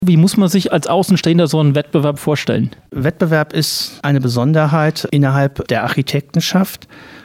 Wie muss man sich als Außenstehender so einen Wettbewerb vorstellen? Wettbewerb ist eine Besonderheit innerhalb der Architektenschaft,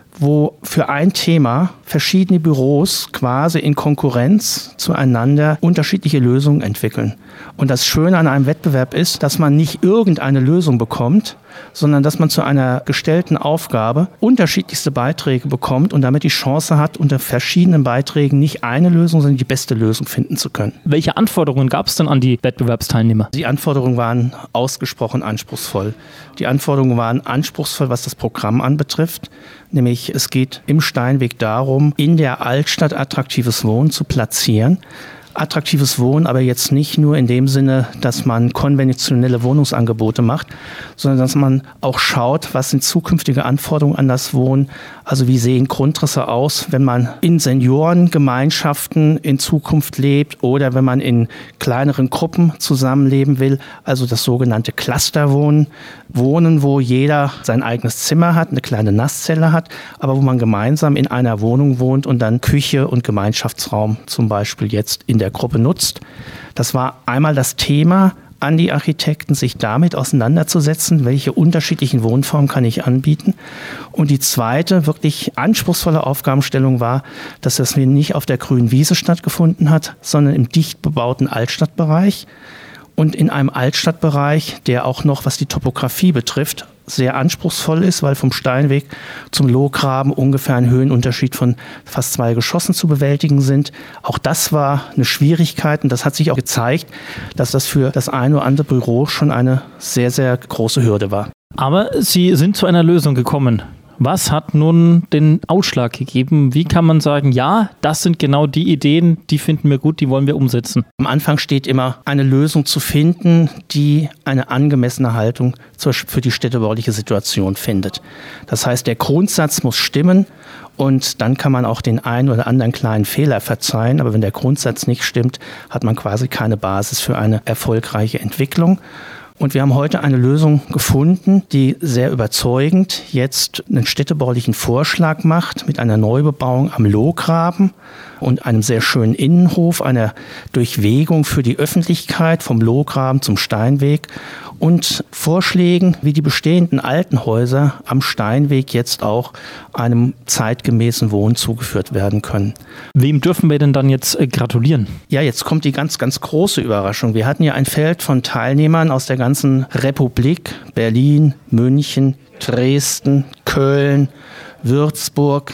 wo für ein Thema verschiedene Büros quasi in Konkurrenz zueinander unterschiedliche Lösungen entwickeln. Und das Schöne an einem Wettbewerb ist, dass man nicht irgendeine Lösung bekommt, sondern dass man zu einer gestellten Aufgabe unterschiedlichste Beiträge bekommt und damit die Chance hat, unter verschiedenen Beiträgen nicht eine Lösung, sondern die beste Lösung finden zu können. Welche Anforderungen gab es denn an die Wettbewerbsteilnehmer? Die Anforderungen waren ausgesprochen anspruchsvoll. Die Anforderungen waren anspruchsvoll, was das Programm anbetrifft. Nämlich es geht im Steinweg darum, in der Altstadt attraktives Wohnen zu platzieren. Attraktives Wohnen, aber jetzt nicht nur in dem Sinne, dass man konventionelle Wohnungsangebote macht, sondern dass man auch schaut, was sind zukünftige Anforderungen an das Wohnen. Also wie sehen Grundrisse aus, wenn man in Seniorengemeinschaften in Zukunft lebt oder wenn man in kleineren Gruppen zusammenleben will. Also das sogenannte Clusterwohnen. Wohnen, wo jeder sein eigenes Zimmer hat, eine kleine Nasszelle hat, aber wo man gemeinsam in einer Wohnung wohnt und dann Küche und Gemeinschaftsraum zum Beispiel jetzt in der Gruppe nutzt. Das war einmal das Thema an die Architekten, sich damit auseinanderzusetzen, welche unterschiedlichen Wohnformen kann ich anbieten. Und die zweite, wirklich anspruchsvolle Aufgabenstellung war, dass das nicht auf der grünen Wiese stattgefunden hat, sondern im dicht bebauten Altstadtbereich. Und in einem Altstadtbereich, der auch noch, was die Topografie betrifft, sehr anspruchsvoll ist, weil vom Steinweg zum Lohgraben ungefähr ein Höhenunterschied von fast 2 Geschossen zu bewältigen sind. Auch das war eine Schwierigkeit und das hat sich auch gezeigt, dass das für das eine oder andere Büro schon eine sehr, sehr große Hürde war. Aber Sie sind zu einer Lösung gekommen. Was hat nun den Ausschlag gegeben? Wie kann man sagen, ja, das sind genau die Ideen, die finden wir gut, die wollen wir umsetzen? Am Anfang steht immer, eine Lösung zu finden, die eine angemessene Haltung für die städtebauliche Situation findet. Das heißt, der Grundsatz muss stimmen und dann kann man auch den einen oder anderen kleinen Fehler verzeihen. Aber wenn der Grundsatz nicht stimmt, hat man quasi keine Basis für eine erfolgreiche Entwicklung. Und wir haben heute eine Lösung gefunden, die sehr überzeugend jetzt einen städtebaulichen Vorschlag macht mit einer Neubebauung am Lohgraben und einem sehr schönen Innenhof, einer Durchwegung für die Öffentlichkeit vom Lohgraben zum Steinweg und Vorschlägen, wie die bestehenden alten Häuser am Steinweg jetzt auch einem zeitgemäßen Wohnen zugeführt werden können. Wem dürfen wir denn dann jetzt gratulieren? Ja, jetzt kommt die ganz, ganz große Überraschung. Wir hatten ja ein Feld von Teilnehmern aus der ganzen Republik, Berlin, München, Dresden, Köln, Würzburg.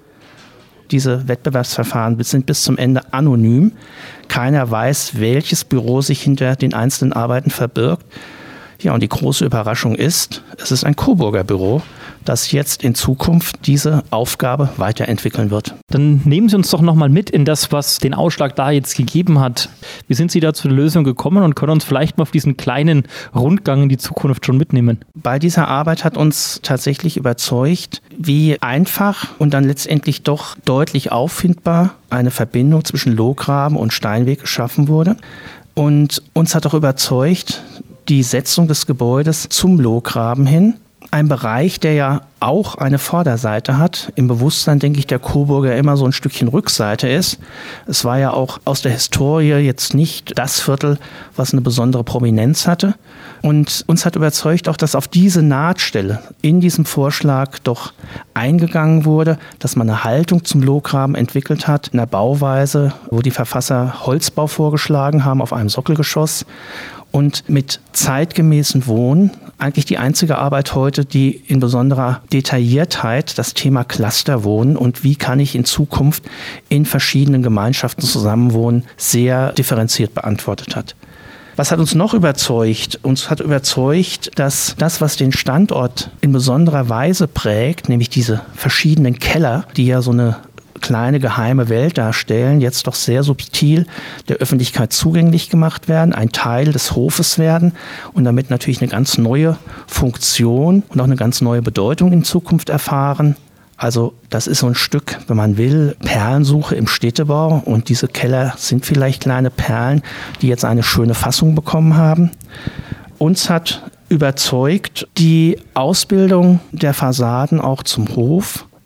Diese Wettbewerbsverfahren sind bis zum Ende anonym. Keiner weiß, welches Büro sich hinter den einzelnen Arbeiten verbirgt. Ja, und die große Überraschung ist, es ist ein Coburger Büro, das jetzt in Zukunft diese Aufgabe weiterentwickeln wird. Dann nehmen Sie uns doch nochmal mit in das, was den Ausschlag da jetzt gegeben hat. Wie sind Sie da zu der Lösung gekommen und können uns vielleicht mal auf diesen kleinen Rundgang in die Zukunft schon mitnehmen? Bei dieser Arbeit hat uns tatsächlich überzeugt, wie einfach und dann letztendlich doch deutlich auffindbar eine Verbindung zwischen Lohgraben und Steinweg geschaffen wurde. Und uns hat auch überzeugt, die Setzung des Gebäudes zum Lohgraben hin. Ein Bereich, der ja auch eine Vorderseite hat. Im Bewusstsein, denke ich, der Coburger immer so ein Stückchen Rückseite ist. Es war ja auch aus der Historie jetzt nicht das Viertel, was eine besondere Prominenz hatte. Und uns hat überzeugt auch, dass auf diese Nahtstelle in diesem Vorschlag doch eingegangen wurde, dass man eine Haltung zum Lohgraben entwickelt hat, in einer Bauweise, wo die Verfasser Holzbau vorgeschlagen haben auf einem Sockelgeschoss. Und mit zeitgemäßem Wohnen eigentlich die einzige Arbeit heute, die in besonderer Detailliertheit das Thema Clusterwohnen und wie kann ich in Zukunft in verschiedenen Gemeinschaften zusammenwohnen, sehr differenziert beantwortet hat. Was hat uns noch überzeugt? Uns hat überzeugt, dass das, was den Standort in besonderer Weise prägt, nämlich diese verschiedenen Keller, die ja so eine kleine geheime Welt darstellen, jetzt doch sehr subtil der Öffentlichkeit zugänglich gemacht werden, ein Teil des Hofes werden und damit natürlich eine ganz neue Funktion und auch eine ganz neue Bedeutung in Zukunft erfahren. Also das ist so ein Stück, wenn man will, Perlensuche im Städtebau und diese Keller sind vielleicht kleine Perlen, die jetzt eine schöne Fassung bekommen haben. Uns hat überzeugt die Ausbildung der Fassaden auch zum Hof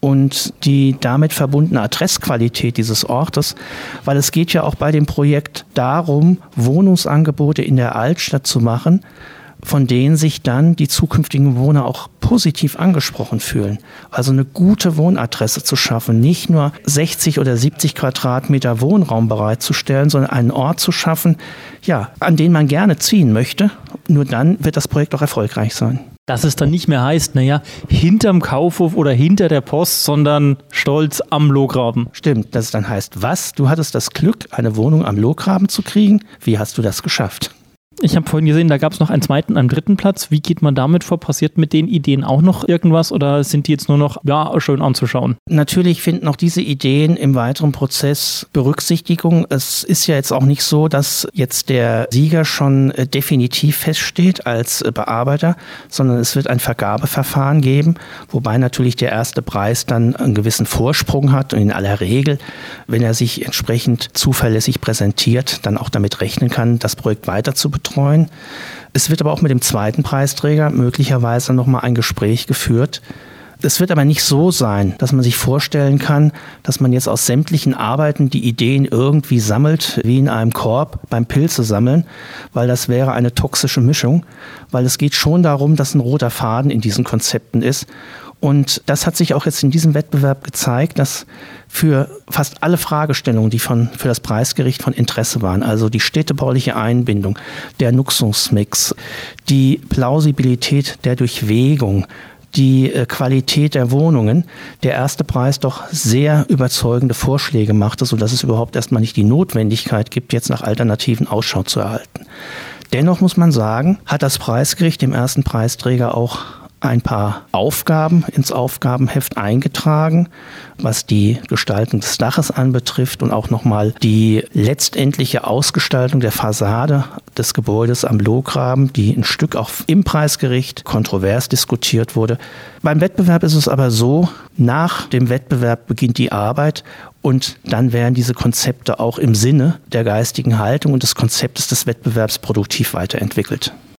und die damit verbundene Adressqualität dieses Ortes, weil es geht ja auch bei dem Projekt darum, Wohnungsangebote in der Altstadt zu machen, von denen sich dann die zukünftigen Bewohner auch positiv angesprochen fühlen. Also eine gute Wohnadresse zu schaffen, nicht nur 60 oder 70 Quadratmeter Wohnraum bereitzustellen, sondern einen Ort zu schaffen, ja, an den man gerne ziehen möchte. Nur dann wird das Projekt auch erfolgreich sein. Dass es dann nicht mehr heißt, hinterm Kaufhof oder hinter der Post, sondern stolz am Lohgraben. Stimmt, dass es dann heißt, was? Du hattest das Glück, eine Wohnung am Lohgraben zu kriegen? Wie hast du das geschafft? Ich habe vorhin gesehen, da gab es noch einen zweiten, einen dritten Platz. Wie geht man damit vor? Passiert mit den Ideen auch noch irgendwas oder sind die jetzt nur noch schön anzuschauen? Natürlich finden auch diese Ideen im weiteren Prozess Berücksichtigung. Es ist ja jetzt auch nicht so, dass jetzt der Sieger schon definitiv feststeht als Bearbeiter, sondern es wird ein Vergabeverfahren geben, wobei natürlich der erste Preis dann einen gewissen Vorsprung hat und in aller Regel, wenn er sich entsprechend zuverlässig präsentiert, dann auch damit rechnen kann, das Projekt weiter zu betreuen. Es wird aber auch mit dem zweiten Preisträger möglicherweise nochmal ein Gespräch geführt. Es wird aber nicht so sein, dass man sich vorstellen kann, dass man jetzt aus sämtlichen Arbeiten die Ideen irgendwie sammelt, wie in einem Korb beim Pilze sammeln, weil das wäre eine toxische Mischung, weil es geht schon darum, dass ein roter Faden in diesen Konzepten ist. Und das hat sich auch jetzt in diesem Wettbewerb gezeigt, dass für fast alle Fragestellungen, die für das Preisgericht von Interesse waren, also die städtebauliche Einbindung, der Nutzungsmix, die Plausibilität der Durchwegung, die Qualität der Wohnungen, der erste Preis doch sehr überzeugende Vorschläge machte, sodass es überhaupt erstmal nicht die Notwendigkeit gibt, jetzt nach Alternativen Ausschau zu erhalten. Dennoch muss man sagen, hat das Preisgericht dem ersten Preisträger auch ein paar Aufgaben ins Aufgabenheft eingetragen, was die Gestaltung des Daches anbetrifft und auch nochmal die letztendliche Ausgestaltung der Fassade des Gebäudes am Lohgraben, die ein Stück auch im Preisgericht kontrovers diskutiert wurde. Beim Wettbewerb ist es aber so, nach dem Wettbewerb beginnt die Arbeit und dann werden diese Konzepte auch im Sinne der geistigen Haltung und des Konzeptes des Wettbewerbs produktiv weiterentwickelt.